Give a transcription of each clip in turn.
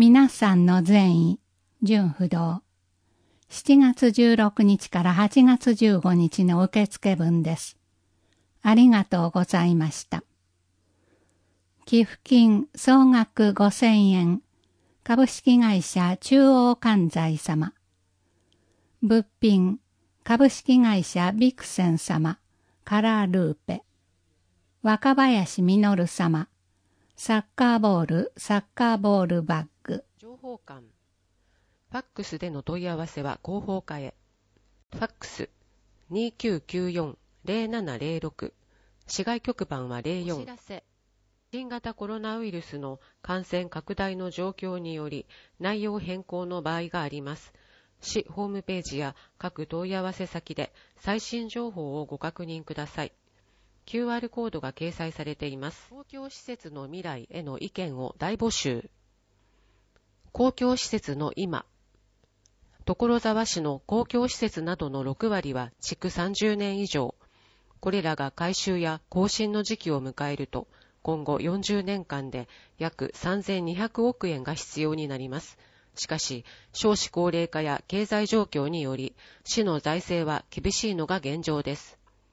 皆さんの善意、純不動。7月16日から8月15日の受付分です。ありがとうございました。寄付金総額5000円。株式会社中央関西様。物品株式会社ビクセン様。カラールーペ。若林実様。サッカーボールバッグ。 情報館。ファックスでの問い合わせは広報課へ。ファックス 2994-0706。市外局番は04。お知らせ。新型コロナウイルスの感染拡大の状況により内容変更の場合があります。市ホームページや各問い合わせ先で最新情報をご確認ください。QR コードが掲載されています。公共施設の未来への意見を大募集。公共施設の今。所沢市の公共施設などの6割は築30年以上。これらが改修や更新の時期を迎えると、今後40年間で約3200億円が必要になります。しかし、少子高齢化や経済状況により、市の財政は厳しいのが現状です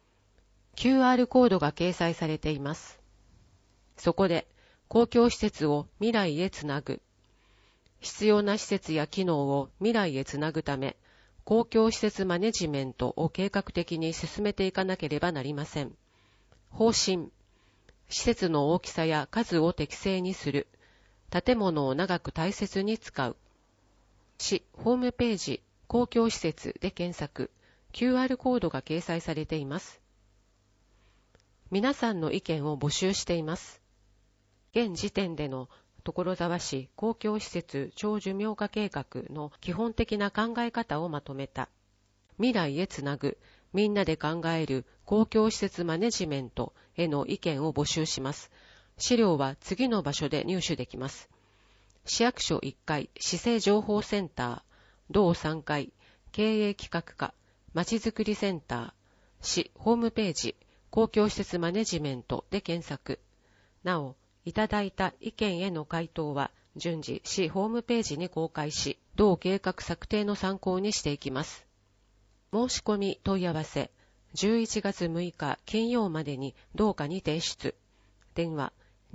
。QR コードが掲載されています。そこで、公共施設を未来へつなぐ。必要な施設や機能を未来へつなぐため、公共施設マネジメントを計画的に進めていかなければなりません。方針。施設の大きさや数を適正にする。建物を長く大切に使う。市ホームページ、公共施設で検索。QR コードが掲載されています。皆さんの意見を募集しています。現時点での所沢市公共施設長寿命化計画の基本的な考え方をまとめた。未来へつなぐ、みんなで考える公共施設マネジメントへの意見を募集します。資料は次の場所で入手できます。市役所1階市政情報センター、同3階経営企画課、まちづくりセンター、市ホームページ、公共施設マネジメントで検索。なお、いただいた意見への回答は順次市ホームページに公開し、同計画策定の参考にしていきます。申し込み問い合わせ、11月6日金曜までに同課に提出。電話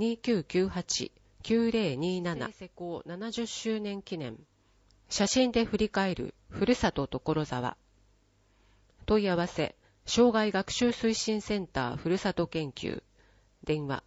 2998-9027。施行70周年記念。写真で振り返るふるさと所沢。問い合わせ、障害学習推進センターふるさと研究。電話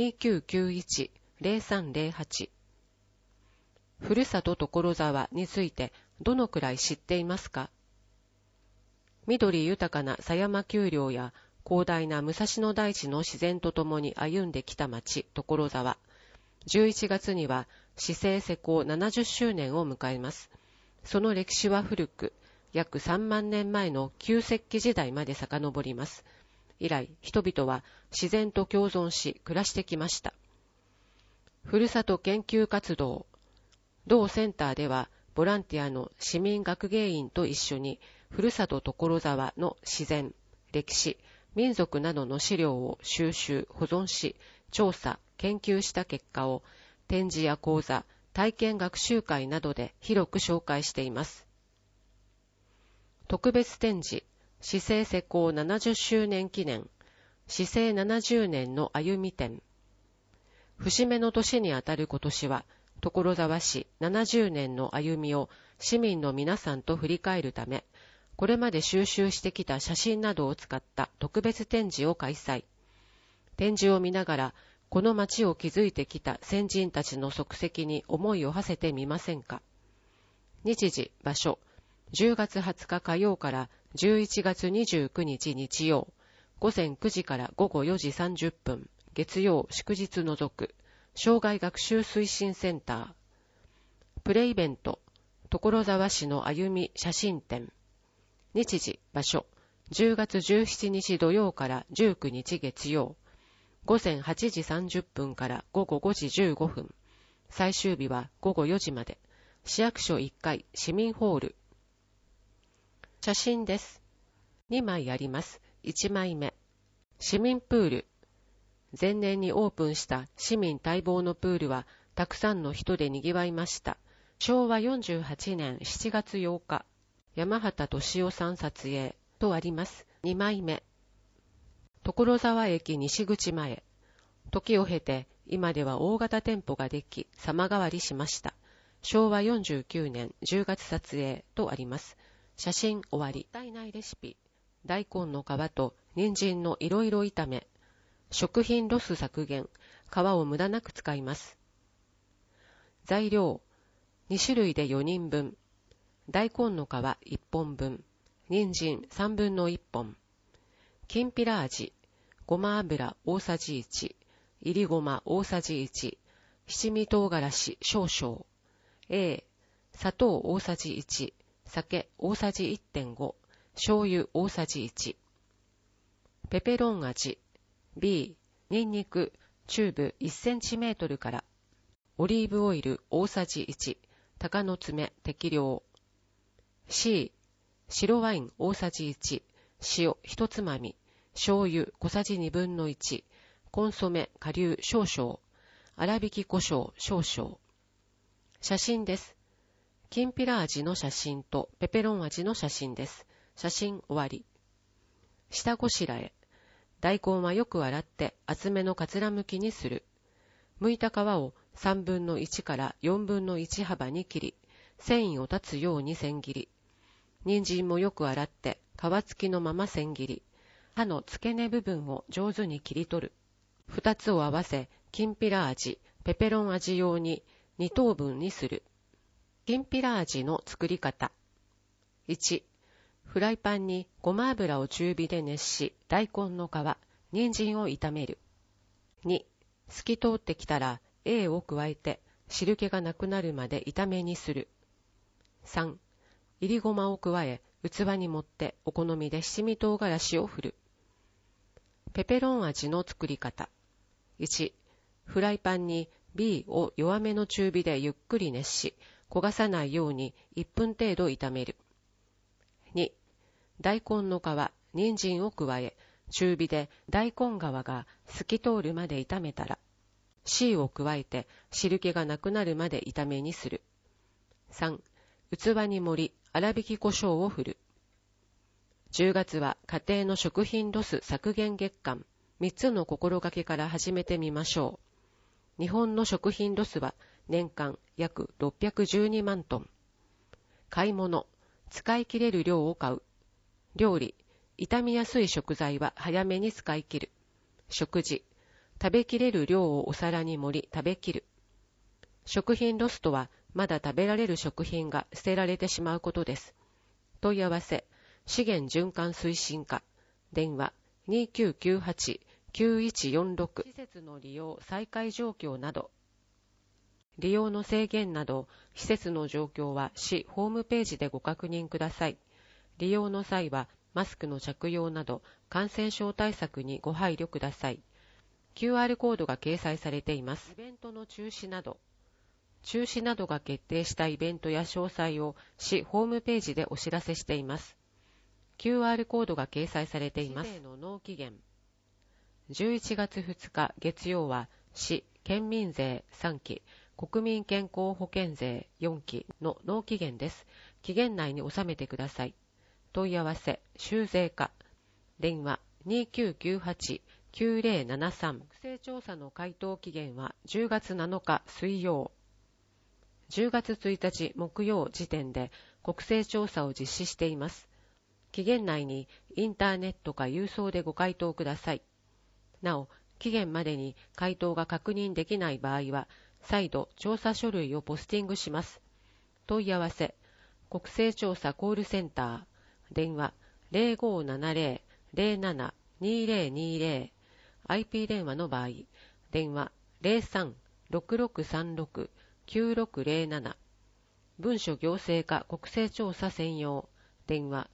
2991-0308。ふるさと所沢についてどのくらい知っていますか？緑豊かな狭山丘陵や広大な武蔵野大地の自然とともに歩んできた町所沢。11月には市政施行70周年を迎えます。その歴史は古く、約3万年前の旧石器時代まで遡ります。以来、人々は自然と共存し暮らしてきました。ふるさと研究活動。同センターでは、ボランティアの市民学芸員と一緒に、ふるさと所沢の自然、歴史、民族などの資料を収集、保存し、調査、研究した結果を、展示や講座、体験学習会などで広く紹介しています。特別展示、市政施行70周年記念、市政70年の歩み展。節目の年にあたる今年は、所沢市70年の歩みを市民の皆さんと振り返るため、これまで収集してきた写真などを使った特別展示を開催。展示を見ながら、この町を築いてきた先人たちの足跡に思いを馳せてみませんか。日時、場所、10月20日火曜から11月29日日曜、午前9時から午後4時30分、月曜祝日除く、障害学習推進センター。プレイベント、所沢市の歩み写真展。日時、場所、10月17日土曜から19日月曜、午前8時30分から午後5時15分、最終日は午後4時まで、市役所1階市民ホール。写真です。2枚あります。1枚目。市民プール。前年にオープンした市民待望のプールはたくさんの人で賑わいました。昭和48年7月8日、山畑敏夫さん撮影とあります。2枚目。所沢駅西口前。時を経て、今では大型店舗ができ、様変わりしました。昭和49年10月撮影とあります。写真終わり。もったいないレシピ。大根の皮と人参のいろいろ炒め。食品ロス削減。皮を無駄なく使います。材料。2種類で4人分。大根の皮1本分。人参3分の1本。きんぴら味。ごま油大さじ1。いりごま大さじ1。七味唐辛子少々。砂糖大さじ1。酒大さじ 1.5。醤油大さじ1。ペペロン味。B、ニンニク、チューブ1センチメートルから。オリーブオイル大さじ1。鷹の爪適量。C、白ワイン大さじ1。塩1つまみ。醤油小さじ2分の1。コンソメ顆粒少々。粗挽き胡椒少々。写真です。きんぴら味の写真とペペロン味の写真です。写真終わり。下ごしらえ。大根はよく洗って厚めのかつらむきにする。剥いた皮を3分の1から4分の1幅に切り、繊維を断つように千切り。人参もよく洗って皮付きのまま千切り。刃の付け根部分を上手に切り取る。2つを合わせ、きんぴら味、ペペロン味用に2等分にする。きんぴら味の作り方。1、フライパンにごま油を中火で熱し、大根の皮、人参を炒める。2、透き通ってきたら A を加えて汁気がなくなるまで炒めにする。3、いりごまを加え、器に盛ってお好みで七味唐辛子を振る。ペペロン味の作り方。1、フライパンに B を弱めの中火でゆっくり熱し、焦がさないように1分程度炒める。2、大根の皮、人参を加え、中火で大根皮が透き通るまで炒めたら、C を加えて汁気がなくなるまで炒めにする。3、器に盛り、粗挽き胡椒を振る。10月は家庭の食品ロス削減月間、3つの心がけから始めてみましょう。日本の食品ロスは年間約612万トン。買い物、使い切れる量を買う。料理、傷みやすい食材は早めに使い切る。食事、食べきれる量をお皿に盛り食べきる。食品ロスとはまだ食べられる食品が捨てられてしまうことです。問い合わせ、資源循環推進課、電話2998-9146。施設の利用再開状況など。利用の制限など、施設の状況は市ホームページでご確認ください。利用の際はマスクの着用など感染症対策にご配慮ください。QR コードが掲載されています。イベントの中止などが決定したイベントや詳細を市ホームページでお知らせしています。QR コードが掲載されています。市税の納期限。11月2日月曜は市県民税3期、国民健康保険税4期の納期限です。期限内に納めてください。問い合わせ、州税課、電話2998-9073。国勢調査の回答期限は10月7日水曜。10月1日木曜時点で国勢調査を実施しています。期限内にインターネットか郵送でご回答ください。なお、期限までに回答が確認できない場合は、再度調査書類をポスティングします。問い合わせ、国勢調査コールセンター、電話 0570-07-2020、IP 電話の場合、電話 03-6636-9607、文書行政課国勢調査専用、電話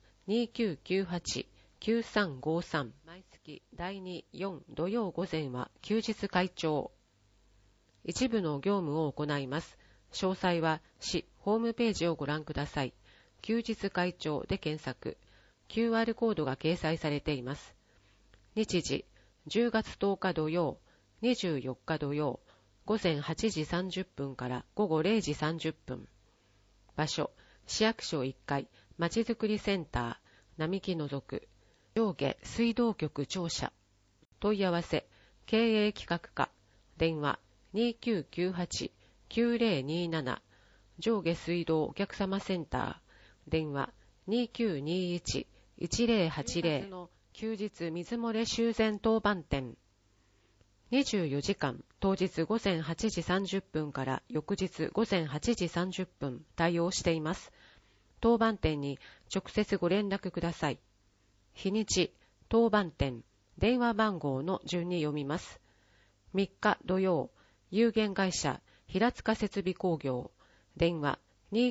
2998-9353。毎月第2、4土曜午前は休日会長。一部の業務を行います。詳細は市ホームページをご覧ください。休日会長で検索。QR コードが掲載されています。日時、10月10日土曜、24日土曜、 午前8時30分から午後0時30分。場所、市役所1階、まちづくりセンター、並木の属。上下水道局庁舎。問い合わせ、経営企画課。電話、2998-9027。上下水道お客様センター。電話、2921-1080。の休日水漏れ修繕当番店。24時間、当日午前8時30分から翌日午前8時30分対応しています。当番店に直接ご連絡ください。日にち、当番店、電話番号の順に読みます。3日土曜、有限会社平塚設備工業。電話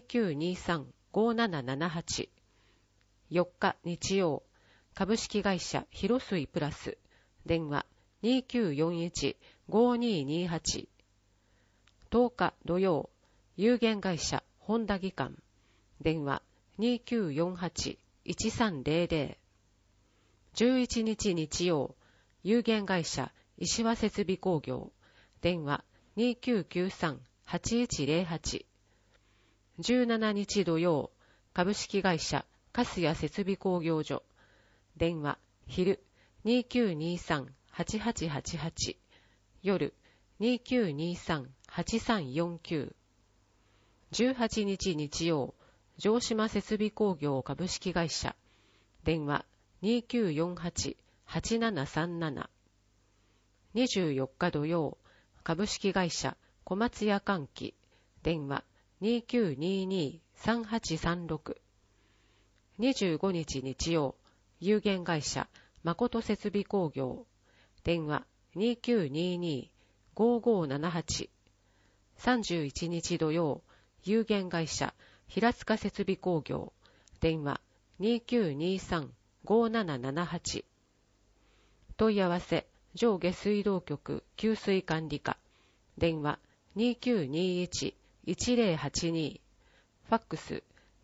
2923-5778。4日日曜、株式会社広水プラス。電話2941-5228。10日土曜、有限会社本田技官。電話2948-1300。11日日曜、有限会社石和設備工業。電話2993-8108。17日土曜、株式会社粕谷設備工業所。電話昼2923-8888。夜2923-8349。18日日曜、城島設備工業株式会社。電話2948-8737。24日土曜、株式会社小松屋換気。電話2922-3836。25日日曜、有限会社誠設備工業。電話2922-5578。31日土曜、有限会社平塚設備工業。電話2923-5778。問い合わせ、上下水道局給水管理課。電話2921-1082。ファックス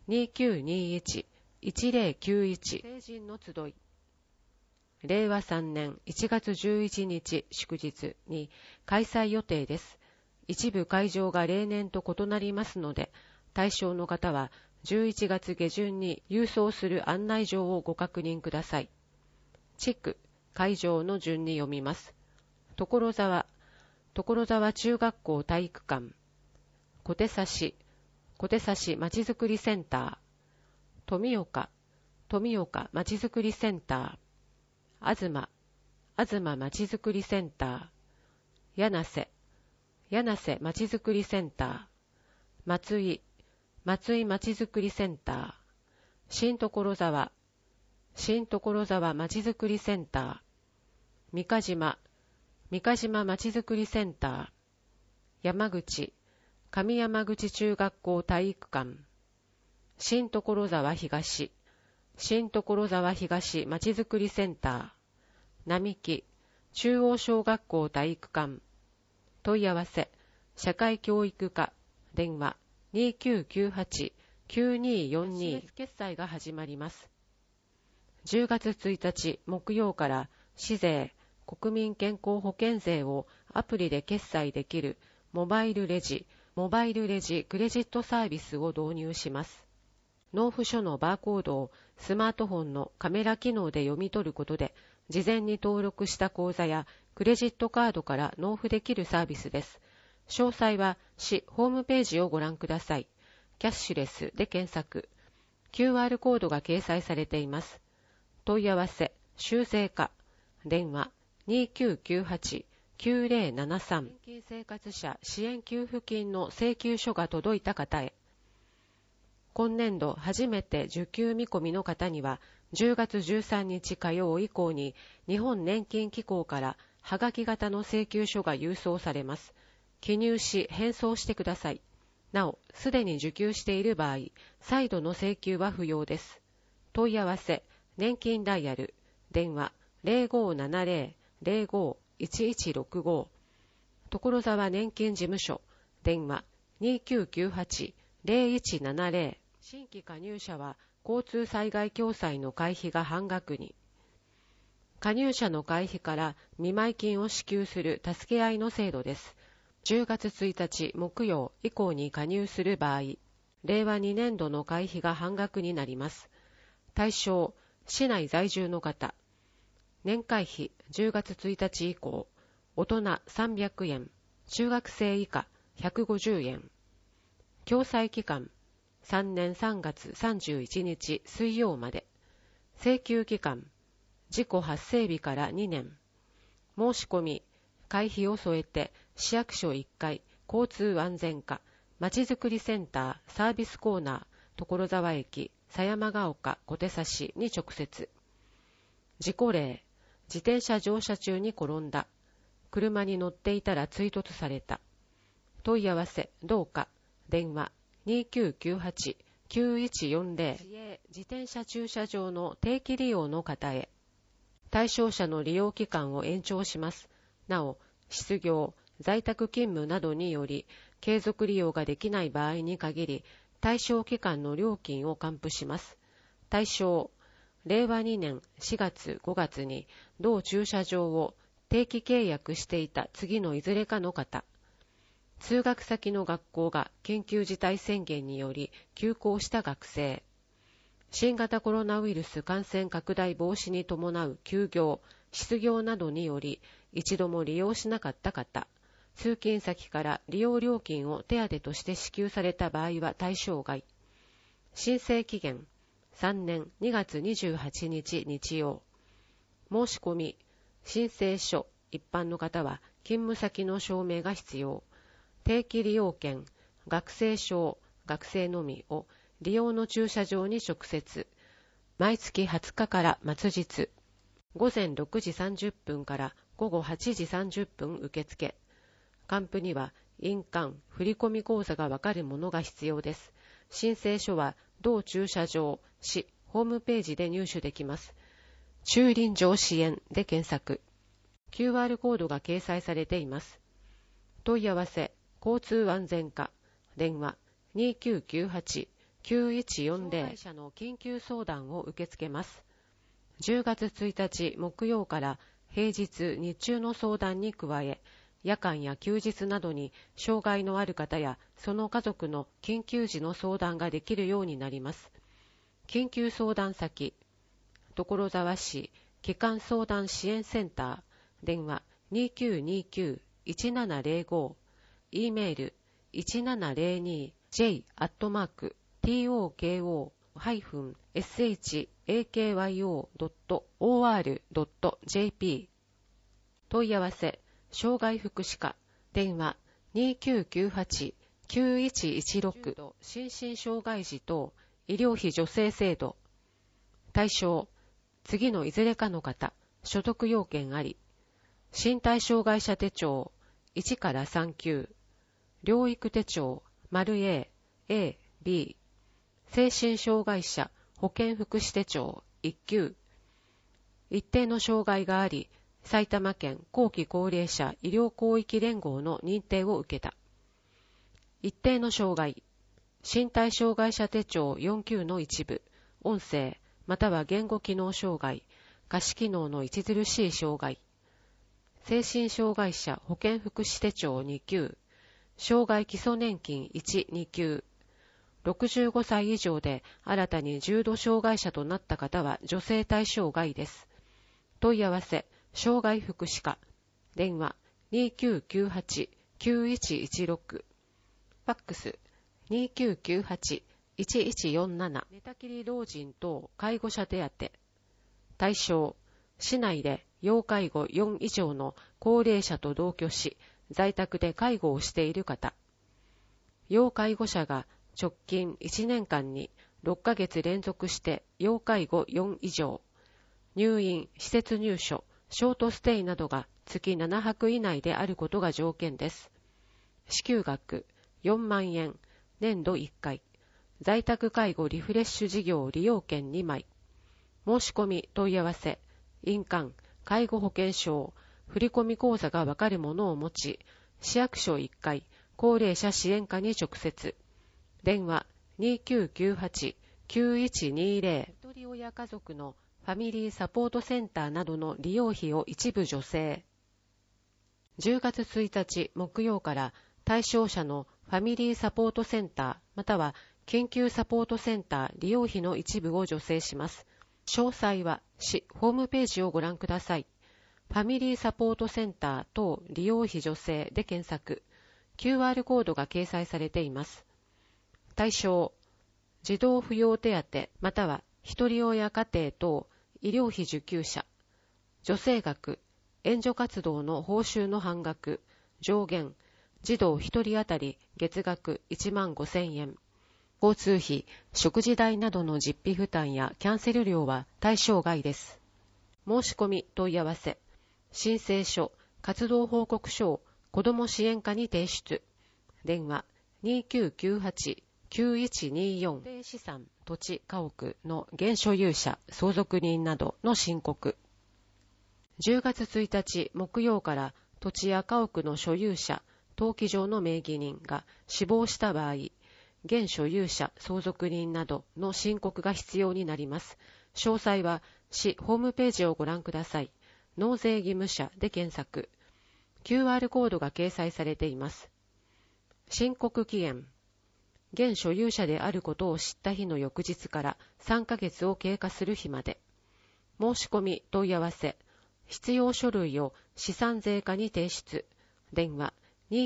2921-1091。成人の集い。令和3年1月11日祝日に開催予定です。一部会場が例年と異なりますので、対象の方は11月下旬に郵送する案内状をご確認ください。地区、会場の順に読みます。所沢中学校体育館。小手指まちづくりセンター。富岡まちづくりセンター。東まちづくりセンター。柳瀬まちづくりセンター。松井まちづくりセンター。新所沢まちづくりセンター。三ヶ島まちづくりセンター。山口上山口中学校体育館。新所沢東まちづくりセンター。並木中央小学校体育館。問い合わせ、社会教育課。電話2998-9242。決済が始まります。10月1日木曜から市税、国民健康保険税をアプリで決済できるモバイルレジクレジットサービスを導入します。納付書のバーコードをスマートフォンのカメラ機能で読み取ることで、事前に登録した口座やクレジットカードから納付できるサービスです。詳細は市ホームページをご覧ください。キャッシュレスで検索。QR コードが掲載されています。問い合わせ、修正課。電話2998-9073。年金生活者支援給付金の請求書が届いた方へ。今年度初めて受給見込みの方には、10月13日火曜以降に日本年金機構からはがき型の請求書が郵送されます。記入し返送してください。なお、すでに受給している場合、再度の請求は不要です。問い合わせ、年金ダイヤル、電話0570-05-1165。所沢年金事務所、電話2998-0170。新規加入者は交通災害共済の会費が半額に。加入者の会費から見舞金を支給する助け合いの制度です。 10月1日木曜以降に加入する場合、令和2年度の会費が半額になります。対象、市内在住の方。年会費10月1日以降、大人300円、中学生以下150円。共済期間、3年3月31日水曜まで。請求期間、事故発生日から2年。申し込み、会費を添えて市役所1階交通安全課まちづくりセンターサービスコーナー所沢駅狭山ヶ丘小手差しに直接。事故例、自転車乗車中に転んだ。車に乗っていたら追突された。問い合わせどうか。電話 2998-9140 自転車駐車場の定期利用の方へ。対象者の利用期間を延長します。なお、失業、在宅勤務などにより継続利用ができない場合に限り対象期間の料金を還付します。対象、令和2年4月5月に同駐車場を定期契約していた次のいずれかの方。通学先の学校が緊急事態宣言により休校した学生。新型コロナウイルス感染拡大防止に伴う休業、失業などにより一度も利用しなかった方。通勤先から利用料金を手当として支給された場合は対象外。申請期限、3年2月28日日曜。申し込み、申請書、一般の方は勤務先の証明が必要。定期利用券、学生証、学生のみを利用の駐車場に直接。毎月20日から末日。午前6時30分から午後8時30分受付。還付には印鑑、振込口座がわかるものが必要です。申請書は同駐車場、市、ホームページで入手できます。駐輪場支援で検索。QR コードが掲載されています。問い合わせ、交通安全課、電話 2998-9140。障害者の緊急相談を受け付けます。10月1日木曜から平日日中の相談に加え、夜間や休日などに障害のある方やその家族の緊急時の相談ができるようになります。緊急相談先、所沢市基幹相談支援センター、電話 2929-1705、E メール 1702j@tokyo-shakyo.or.jp。 問い合わせ、障害福祉課、電話 2998-9116。 心身障害児等医療費助成制度。対象、次のいずれかの方、所得要件あり。身体障害者手帳1から3級。療育手帳 ○A、A、B。精神障害者保健福祉手帳1級。一定の障害があり、埼玉県後期高齢者医療広域連合の認定を受けた。一定の障害、身体障害者手帳4級の一部、音声または言語機能障害、下肢機能の著しい障害。精神障害者保健福祉手帳2級、障害基礎年金1、2級。65歳以上で新たに重度障害者となった方は助成対象外です。問い合わせ、障害福祉課、電話 2998-9116。 ファックス 2998-1147。 寝たきり老人等介護者手当。対象、市内で要介護4以上の高齢者と同居し、在宅で介護をしている方。要介護者が直近1年間に6ヶ月連続して要介護4以上、入院、施設入所、ショートステイなどが月7泊以内であることが条件です。支給額4万円、年度1回。在宅介護リフレッシュ事業利用券2枚。申し込み問い合わせ、印鑑、介護保険証、振込口座がわかるものを持ち、市役所1階、高齢者支援課に直接。電話 2998-9120。一人親家族のファミリーサポートセンターなどの利用費を一部助成。 10月1日木曜から対象者のファミリーサポートセンターまたは緊急サポートセンター利用費の一部を助成します。詳細は市ホームページをご覧ください。ファミリーサポートセンター等利用費助成で検索。QR コードが掲載されています。対象、児童扶養手当またはひとり親家庭等医療費受給者。助成額、援助活動の報酬の半額、上限、児童1人当たり月額1万5000円。交通費、食事代などの実費負担やキャンセル料は対象外です。申し込み問い合わせ、申請書、活動報告書を子ども支援課に提出。電話2998-9124固定資産、土地、家屋の現所有者、相続人などの申告。10月1日木曜から土地や家屋の所有者、登記上の名義人が死亡した場合、現所有者、相続人などの申告が必要になります。詳細は市ホームページをご覧ください。納税義務者で検索。QR コードが掲載されています。申告期限。現所有者であることを知った日の翌日から3ヶ月を経過する日まで。申し込み問い合わせ。必要書類を資産税課に提出。電話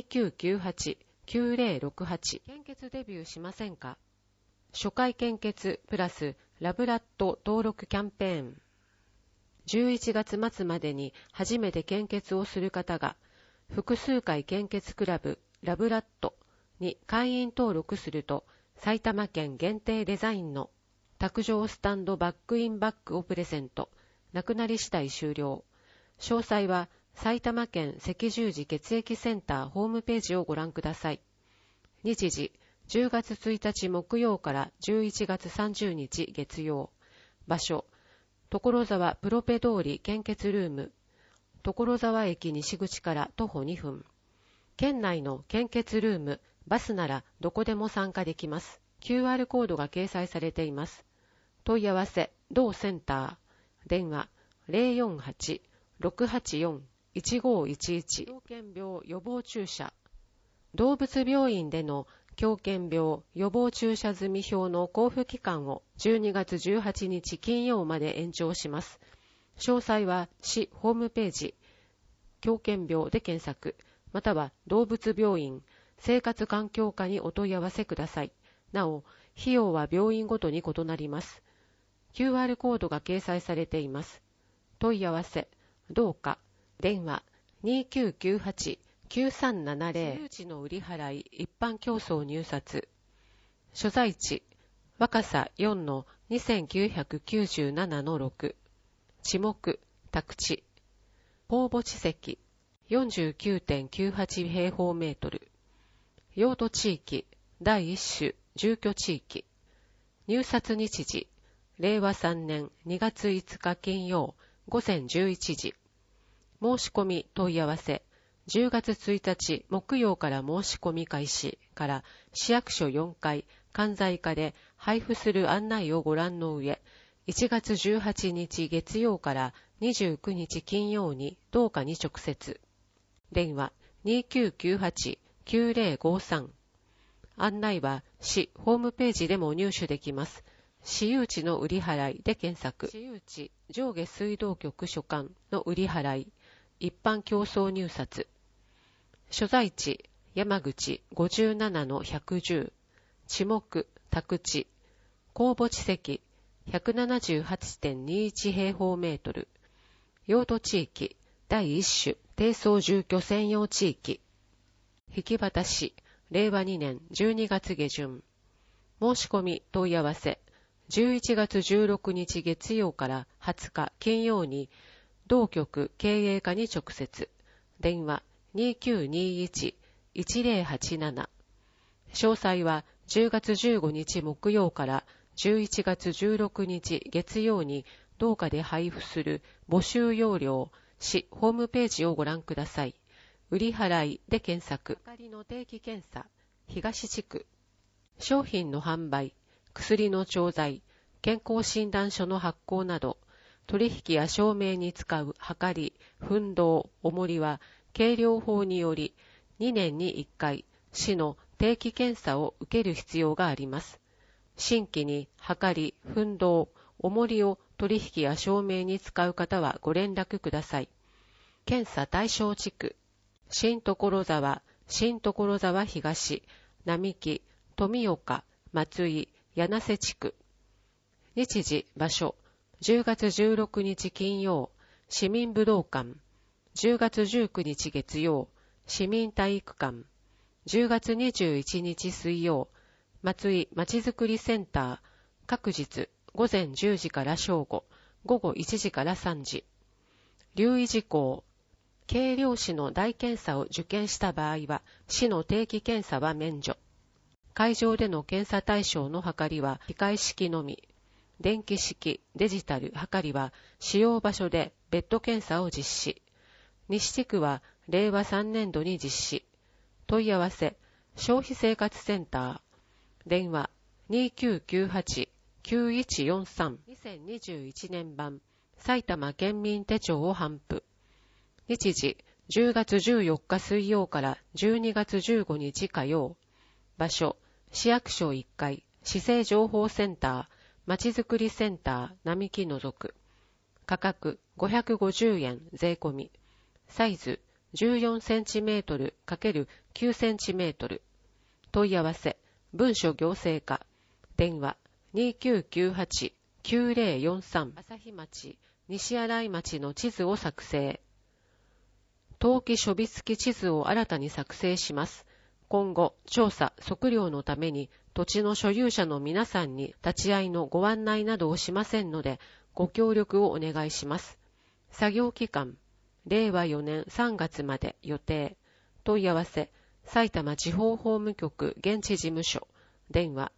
2998-9068。献血デビューしませんか？初回献血プラスラブラッド登録キャンペーン。11月末までに初めて献血をする方が、複数回献血クラブラブラッドに会員登録すると、埼玉県限定デザインの卓上スタンドバックインバッグをプレゼント。なくなり次第終了。詳細は埼玉県赤十字血液センターホームページをご覧ください。日時、10月1日木曜から11月30日月曜。場所、所沢プロペ通り献血ルーム。所沢駅西口から徒歩2分。県内の献血ルーム、バスならどこでも参加できます。QR コードが掲載されています。問い合わせ、同センター。電話、048-684-1511。狂犬病予防注射。動物病院での狂犬病予防注射済み表の交付期間を12月18日金曜まで延長します。詳細は市ホームページ、狂犬病で検索、または動物病院、生活環境課にお問い合わせください。なお、費用は病院ごとに異なります。QR コードが掲載されています。問い合わせ、どうか、電話2998-9370。私有地の売り払い、一般競争入札。所在地、若狭4-2997-6。地目、宅地。公募地積、49.98 平方メートル。用途地域、第1種、住居地域。入札日時、令和3年2月5日金曜、午前11時。申し込み問い合わせ、10月1日木曜から申し込み開始から市役所4階、関西課で配布する案内をご覧の上、1月18日月曜から29日金曜に同課に直接。電話2998-9053。案内は市ホームページでも入手できます。私有地の売り払いで検索。私有地上下水道局所管の売り払い。一般競争入札。所在地、山口 57-110。地目、宅地。公募地積、178.21 平方メートル。用途地域、第1種、低層住居専用地域。引き渡し、令和2年12月下旬。申し込み問い合わせ、11月16日月曜から20日金曜に、同局経営課に直接。電話2921-1087。詳細は10月15日木曜から11月16日月曜に同課で配布する募集要領、市ホームページをご覧ください。売り払いで検索。あかりの定期検査、東地区。商品の販売、薬の調剤、健康診断書の発行など、取引や証明に使うはかり、粉銅、重りは計量法により2年に1回市の定期検査を受ける必要があります。新規にはかり、奮動、重りを取引や証明に使う方はご連絡ください。検査対象地区、新所沢、新所沢東、並木、富岡、松井、柳瀬地区。日時、場所、10月16日金曜、市民武道館。10月19日月曜、市民体育館。10月21日水曜、松井まちづくりセンター。各日、午前10時から正午、午後1時から3時。留意事項。計量士の大検査を受検した場合は、市の定期検査は免除。会場での検査対象の測りは機械式のみ。電気式、デジタル測りは使用場所で別途検査を実施。西地区は令和3年度に実施。問い合わせ、消費生活センター。電話 2998-9143 2021年版埼玉県民手帳を頒布。日時10月14日水曜から12月15日火曜。場所市役所1階市政情報センターまちづくりセンター並木除く。価格550円税込み。サイズ14センチメートル ×9 センチメートル。問い合わせ文書行政課。電話 2998-9043 朝日町、西新井町の地図を作成。登記書付付地図を新たに作成します。今後、調査・測量のために土地の所有者の皆さんに立ち会いのご案内などをしませんので、ご協力をお願いします。作業期間、令和4年3月まで予定。問い合わせ、埼玉地方法務局現地事務所。電話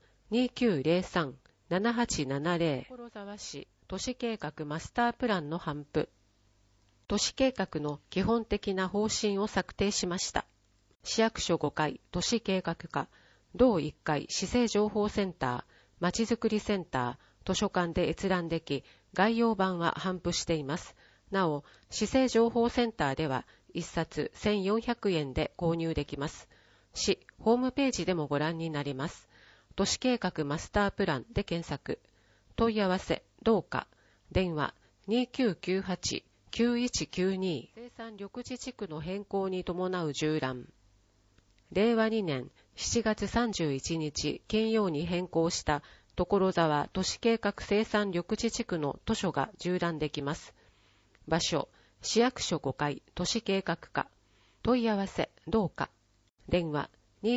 2903-7870。所沢市都市計画マスタープランの頒布。都市計画の基本的な方針を策定しました。市役所5階都市計画課、同1階市政情報センター、まちづくりセンター、図書館で閲覧でき、概要版は頒布しています。なお、市政情報センターでは1冊1400円で購入できます。市ホームページでもご覧になれます。都市計画マスタープランで検索。問い合わせ、どうか。電話2998-9192。生産緑地地区の変更に伴う縦覧。令和2年7月31日金曜に変更した所沢都市計画生産緑地地区の図書が縦覧できます。場所、市役所5階都市計画課。問い合わせ、どうか。電話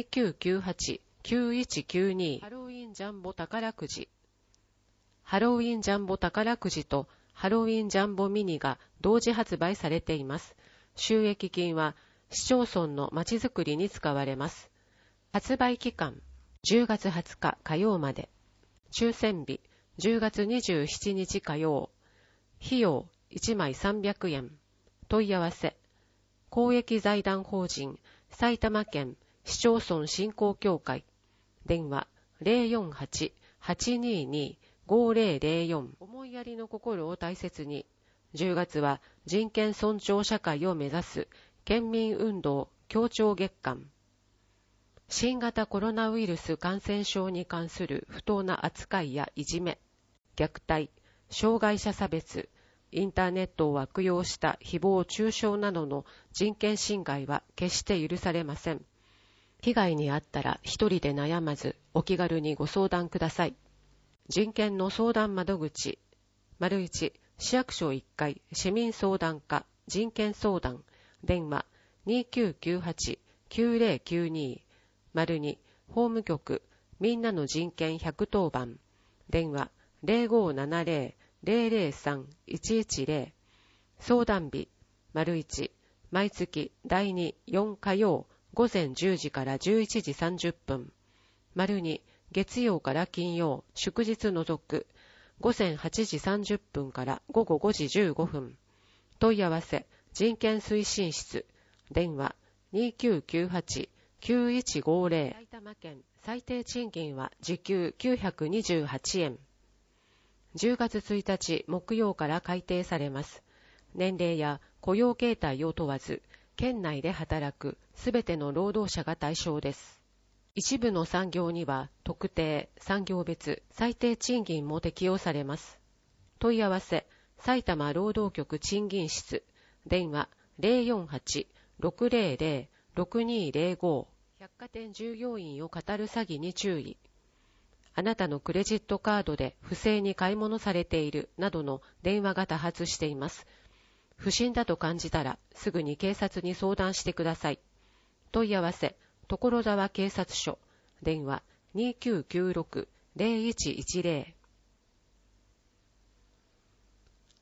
2998-9192。ハロウィンジャンボ宝くじ。ハロウィンジャンボ宝くじとハロウィンジャンボミニが同時発売されています。収益金は市町村のまちづくりに使われます。発売期間、10月20日火曜まで。抽選日、10月27日火曜。費用、1枚300円。問い合わせ、公益財団法人、埼玉県市町村振興協会。電話、048-822-5004。思いやりの心を大切に。10月は人権尊重社会を目指す県民運動協調月間。新型コロナウイルス感染症に関する不当な扱いやいじめ、虐待、障害者差別、インターネットを悪用した誹謗中傷などの人権侵害は決して許されません。被害に遭ったら一人で悩まずお気軽にご相談ください。人権の相談窓口、1市役所1階市民相談課人権相談。電話2998-9092。2法務局みんなの人権110番。電話0570-003-110。相談日1毎月第2、4火曜午前10時から11時30分。2月曜から金曜祝日除く午前8時30分から午後5時15分。問い合わせ人権推進室。電話2998-9150。埼玉県最低賃金は時給928円。10月1日木曜から改定されます。年齢や雇用形態を問わず、 県内で働くすべての労働者が対象です。一部の産業には特定、産業別、最低賃金も適用されます。問い合わせ、埼玉労働局賃金室、電話 048-600-6205。百貨店従業員を語る詐欺に注意。あなたのクレジットカードで不正に買い物されているなどの電話が多発しています。不審だと感じたらすぐに警察に相談してください。問い合わせ、所沢警察署、電話 2996-0110